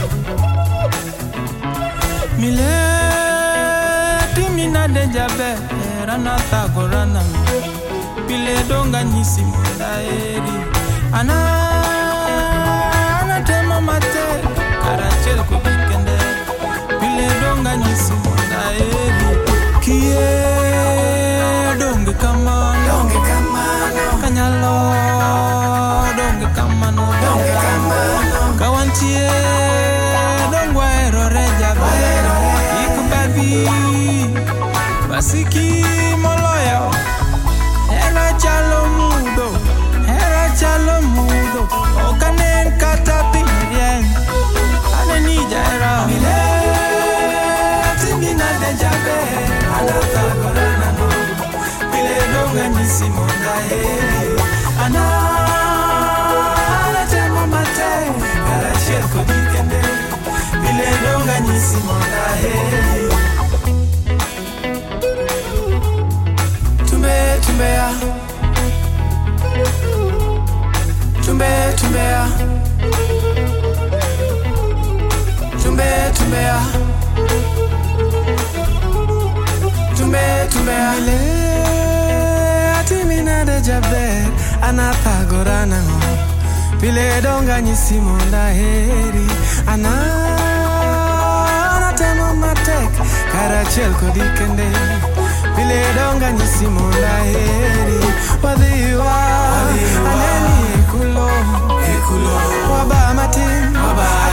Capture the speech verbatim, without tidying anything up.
Mile timina de jabe rana tagorana Pile donga nyisi mundaeri Ana Ana tema mate Karachel kubikende Pile donga nyisi mundaeri Kie donge kamano Donge kamano Kanyalo Donge kamano Donge kamano Kawantie Dongwa erore jabe Ikubabi Basiki moloyo Era chalo mudo Era chalo mudo Okanen katapi rien Ane nija era Mile Timina de jabe Anata gorana no Mile donga nisi monda heri Ana Ana tema mate Kara sherko dikende Mile donga nisi monda heri Tumbea Tumbe tumbea Tumbe tumbea Tumbe tumbea Mile atimina de jabe Anata gorana Pile donga nyisi monda heri Ana Anatema matek Karachel kodikende Pile donga nyisi monda heri Wadhiwa Aneni ekulo Ekulo Waba matin